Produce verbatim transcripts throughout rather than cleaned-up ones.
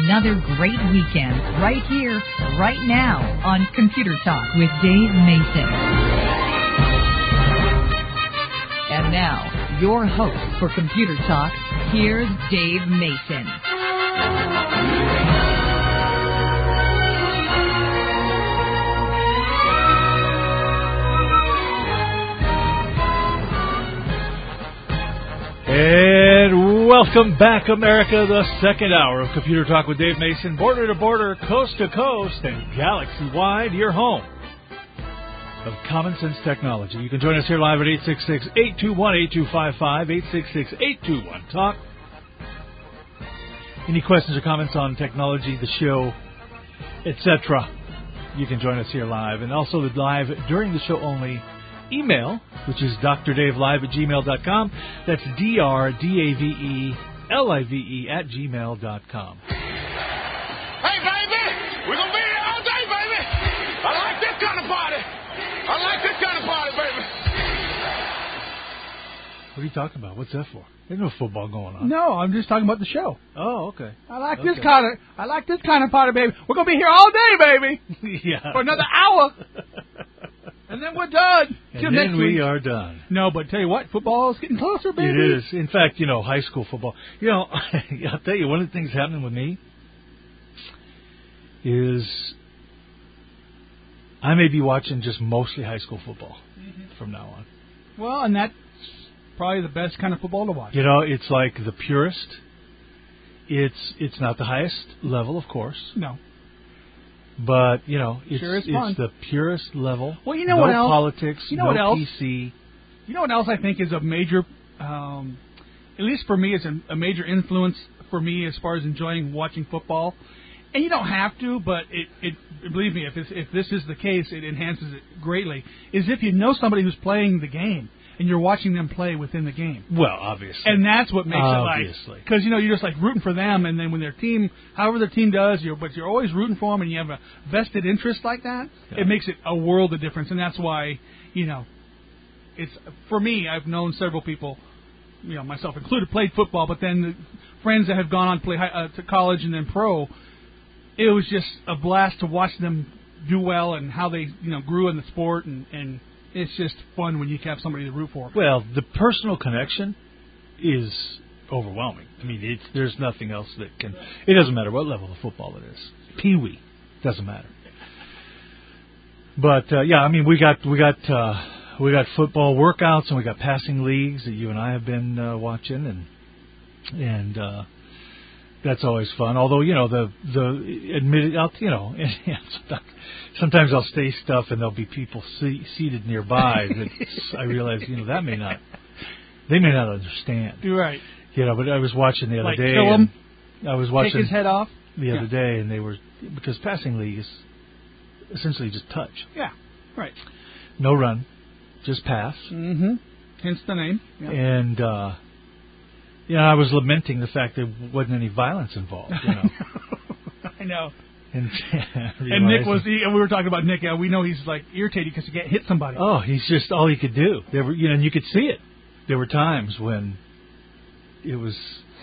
another great weekend right here, right now on Computer Talk with Dave Mason. And now, your host for Computer Talk, here's Dave Mason. And welcome back, America, the second hour of Computer Talk with Dave Mason, border to border, coast to coast, and galaxy-wide, your home of common sense technology. You can join us here live at eight six six, eight two one, eight two five five, eight six six, eight two one, talk. Any questions or comments on technology, the show, et cetera, you can join us here live. And also the live during the show only email, which is d r dave live at gmail dot com. That's D R D A V E L I V E at gmail dot com. Hey, baby! We're going to be here all day, baby! I like this kind of party! I like this kind of party, baby! What are you talking about? What's that for? There's no football going on. No, I'm just talking about the show. Oh, okay. I like okay. this kind of I like this kind of party, baby. We're going to be here all day, baby! Yeah. For another hour! And then we're done. And Till then next we week. are done. No, but tell you what, football is getting closer, baby. It is. In fact, you know, high school football. You know, I'll tell you, one of the things happening with me is I may be watching just mostly high school football mm-hmm. from now on. Well, and that's probably the best kind of football to watch. You know, it's like the purest. It's it's not the highest level, of course. No. But, you know, it's, sure is it's the purest level. Well, you know no what else? politics, you know no what else? P C. You know what else I think is a major, um, at least for me, is a, a major influence for me as far as enjoying watching football. And you don't have to, but it, it believe me, if it's, if this is the case, it enhances it greatly. Is if you know somebody who's playing the game and you're watching them play within the game. Well, obviously. And that's what makes obviously. it like, because, you know, you're just like rooting for them, and then when their team, however their team does, you're, but you're always rooting for them, and you have a vested interest like that, yeah. it makes it a world of difference. And that's why, you know, it's, for me, I've known several people, you know, myself included, played football, but then the friends that have gone on to play high, uh, to college and then pro, it was just a blast to watch them do well and how they, you know, grew in the sport, and, and it's just fun when you have somebody to root for. Well, the personal connection is overwhelming. I mean, it's, there's nothing else that can. It doesn't matter what level of football it is. Pee-wee doesn't matter. But uh, yeah, I mean, we got we got uh, we got football workouts and we got passing leagues that you and I have been uh, watching, and and uh, that's always fun. Although, you know, the the admitted, you know, sometimes I'll say stuff and there'll be people see, seated nearby that I realize, you know, that may not, they may not understand. You're right. You know, but I was watching the other like day. Kill him, I was watching take his head off the yeah. other day, and they were, because passing league is essentially just touch. Yeah, right. No run, just pass. Mm-hmm. Hence the name. Yeah. And uh, you know, I was lamenting the fact there wasn't any violence involved. You know. I know. And, and Nick was, he, we were talking about Nick, yeah, we know he's like irritated because he can't hit somebody. Oh, he's just all he could do. There were, you know, and you could see it. There were times when it was,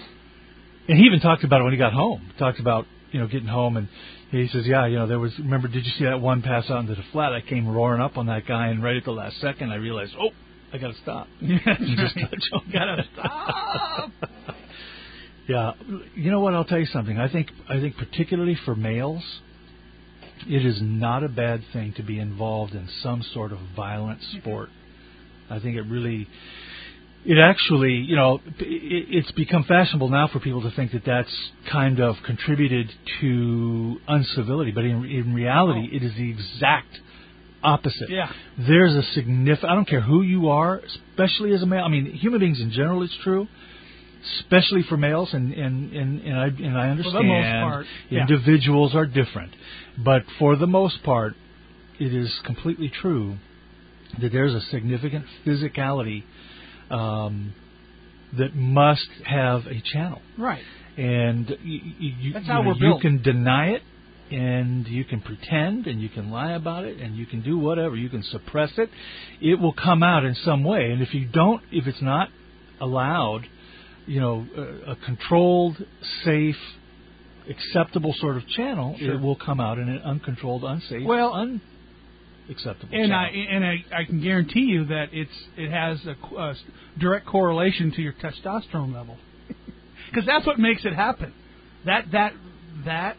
and he even talked about it when he got home. He talked about, you know, getting home, and he says, yeah, you know, there was, remember, did you see that one pass out into the flat? I came roaring up on that guy, and right at the last second I realized, oh, I got to stop. Yeah, just touch him. Got to stop. Yeah, you know what? I'll tell you something. I think I think particularly for males, it is not a bad thing to be involved in some sort of violent sport. I think it really, it actually, you know, it, it's become fashionable now for people to think that that's kind of contributed to uncivility, but in, in reality, oh. it is the exact opposite. Yeah. There's a significant, I don't care who you are, especially as a male. I mean, human beings in general, it's true. Especially for males, and and, and, and I and I understand for the most part, yeah. individuals are different, but for the most part, it is completely true that there's a significant physicality um, that must have a channel. Right. And you, you, That's you, how know, we're you built. can deny it, and you can pretend, and you can lie about it, and you can do whatever. You can suppress it. It will come out in some way, and if you don't, if it's not allowed, you know, a, a controlled, safe acceptable sort of channel, Sure. it will come out in an uncontrolled, unsafe, Well, unacceptable and channel. I and I, I can guarantee you that it's it has a, a direct correlation to your testosterone level, because that's what makes it happen. That that that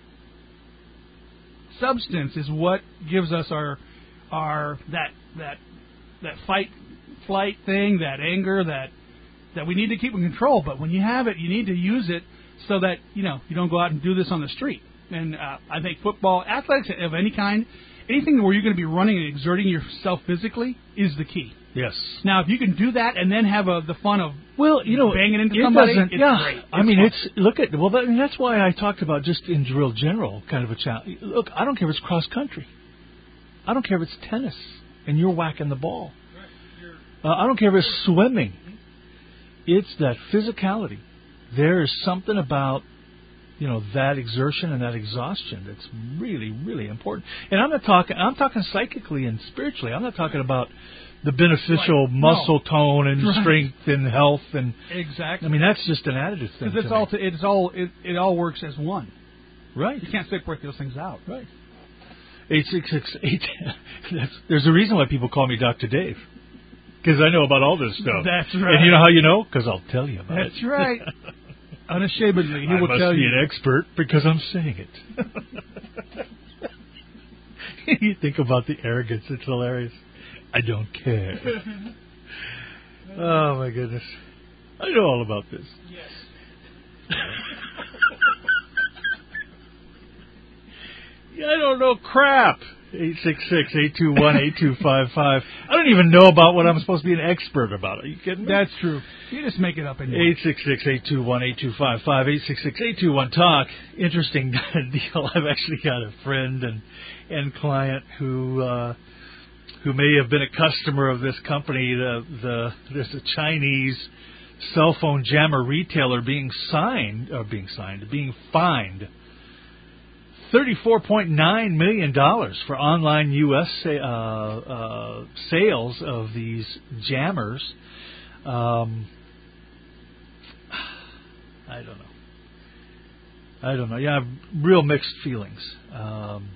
substance is what gives us our our that that that fight flight thing, that anger, that that we need to keep in control. But when you have it, you need to use it so that you know you don't go out and do this on the street. And uh, I think football, athletics of any kind, anything where you're going to be running and exerting yourself physically is the key. Yes. Now, if you can do that and then have a, the fun of Well, you know, banging into it somebody, doesn't- it's yeah. great. It's I mean, fun. it's look at well, that, I mean, that's why I talked about just in real general kind of a challenge. Look, I don't care if it's cross country. I don't care if it's tennis and you're whacking the ball. Uh, I don't care if it's swimming. It's that physicality. There is something about, you know, that exertion and that exhaustion that's really, really important. And I'm not talking. I'm talking psychically and spiritually. I'm not talking about the beneficial Right. muscle No. tone and Right. strength and health and. exactly. I mean, that's just an additive thing. because it's to all me. to, it's all it, it all works as one. Right. You can't separate those things out. Right. Eight six six eight. There's a reason why people call me Doctor Dave, because I know about all this stuff. That's right. And you know how you know? Because I'll tell you about That's it. right. Unashamedly, he I will must tell be you. an expert because I'm saying it. You think about the arrogance; it's hilarious. I don't care. Oh my goodness, I know all about this. Yes. Yeah, I don't know crap. eight six six, eight two one, eight two five five. I don't even know about what I'm supposed to be an expert about. Are you kidding me? That's true. You just make it up anyway. eight six six, eight two one, eight two five five, eight six six, eight two one, talk. Interesting deal. I've actually got a friend and and client who uh, who may have been a customer of this company. The the there's a Chinese cell phone jammer retailer being signed or being signed, being fined thirty-four point nine million dollars for online U S sa- uh, uh, sales of these jammers. Um, I don't know. I don't know. Yeah, I have real mixed feelings. Um,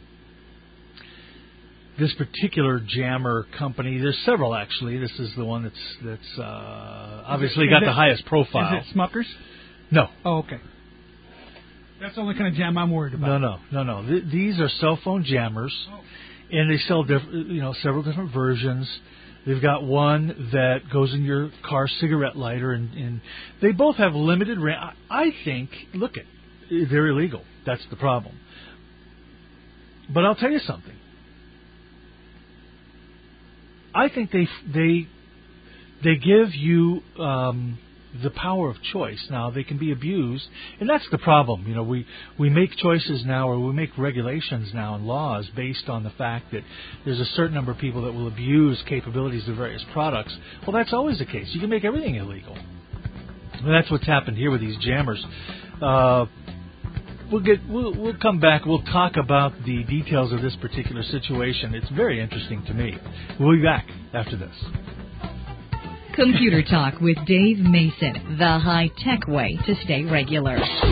this particular jammer company, there's several actually. This is the one that's that's uh, obviously Is got it- the highest profile. Is it Smuckers? No. Oh, okay. That's the only kind of jam I'm worried about. No, no, no, no. Th- these are cell phone jammers, and they sell diff- you know several different versions. They've got one that goes in your car cigarette lighter, and, and they both have limited range. I, I think, look it, they're illegal. That's the problem. But I'll tell you something. I think they they they give you um, the power of choice. Now, they can be abused, and that's the problem. You know, we, we make choices now, or we make regulations now and laws based on the fact that there's a certain number of people that will abuse capabilities of various products. Well, that's always the case. You can make everything illegal. And that's what's happened here with these jammers. Uh, we'll get we'll, we'll come back. We'll talk about the details of this particular situation. It's very interesting to me. We'll be back after this. Computer Talk with Dave Mason, the high-tech way to stay regular.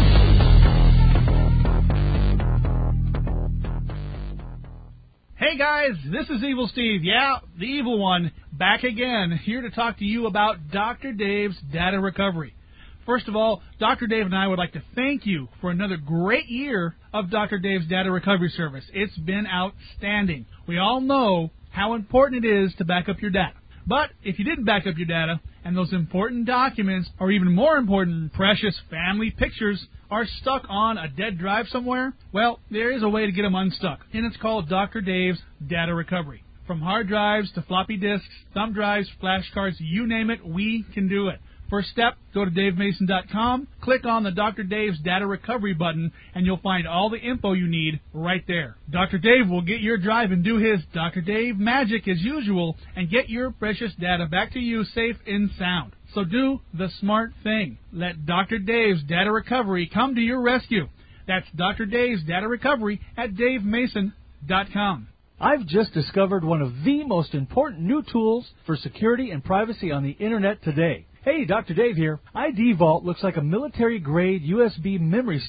Hey guys, this is Evil Steve. Yeah, the evil one, back again, here to talk to you about Doctor Dave's Data Recovery. First of all, Doctor Dave and I would like to thank you for another great year of Doctor Dave's Data Recovery Service. It's been outstanding. We all know how important it is to back up your data. But if you didn't back up your data, and those important documents, or even more important, precious family pictures, are stuck on a dead drive somewhere, well, there is a way to get them unstuck, and it's called Doctor Dave's Data Recovery. From hard drives to floppy disks, thumb drives, flashcards, you name it, we can do it. First step, go to dave mason dot com, click on the Doctor Dave's Data Recovery button, and you'll find all the info you need right there. Doctor Dave will get your drive and do his Doctor Dave magic as usual and get your precious data back to you safe and sound. So do the smart thing. Let Doctor Dave's Data Recovery come to your rescue. That's Doctor Dave's Data Recovery at dave mason dot com. I've just discovered one of the most important new tools for security and privacy on the Internet today. Hey, Doctor Dave here. I D Vault looks like a military-grade U S B memory stick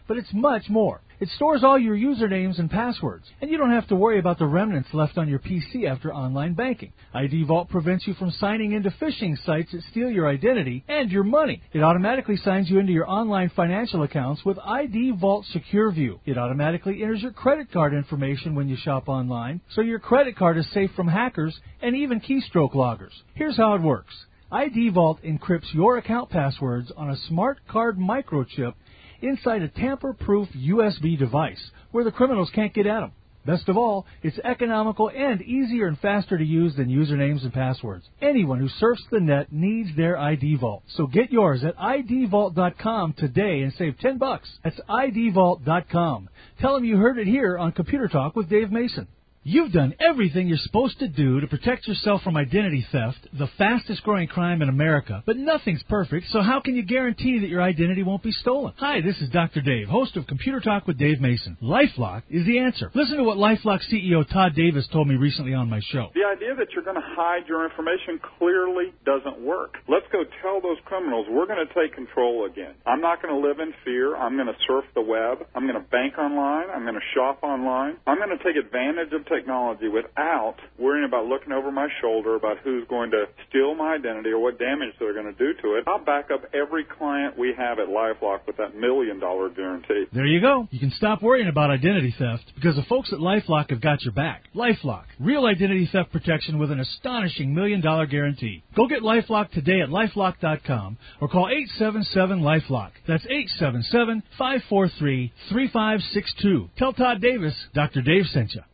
but it's much more. It stores all your usernames and passwords, and you don't have to worry about the remnants left on your P C after online banking. I D Vault prevents you from signing into phishing sites that steal your identity and your money. It automatically signs you into your online financial accounts with I D Vault Secure View. It automatically enters your credit card information when you shop online, so your credit card is safe from hackers and even keystroke loggers. Here's how it works. I D Vault encrypts your account passwords on a smart card microchip inside a tamper-proof U S B device where the criminals can't get at them. Best of all, it's economical and easier and faster to use than usernames and passwords. Anyone who surfs the net needs their I D Vault. So get yours at I D vault dot com today and save ten bucks. That's I D vault dot com. Tell them you heard it here on Computer Talk with Dave Mason. You've done everything you're supposed to do to protect yourself from identity theft, the fastest growing crime in America, but nothing's perfect, so how can you guarantee that your identity won't be stolen? Hi, this is Doctor Dave, host of Computer Talk with Dave Mason. LifeLock is the answer. Listen to what LifeLock C E O Todd Davis told me recently on my show. The idea that you're going to hide your information clearly doesn't work. Let's go tell those criminals we're going to take control again. I'm not going to live in fear. I'm going to surf the web. I'm going to bank online. I'm going to shop online. I'm going to take advantage of technology without worrying about looking over my shoulder about who's going to steal my identity or what damage they're going to do to it. I'll back up every client we have at LifeLock with that million dollar guarantee. There you go. You can stop worrying about identity theft because the folks at LifeLock have got your back. LifeLock, real identity theft protection with an astonishing million dollar guarantee. Go get LifeLock today at lifelock dot com or call eight seven seven LifeLock. That's eight seven seven, five four three, three five six two. Tell Todd Davis Doctor Dave sent you.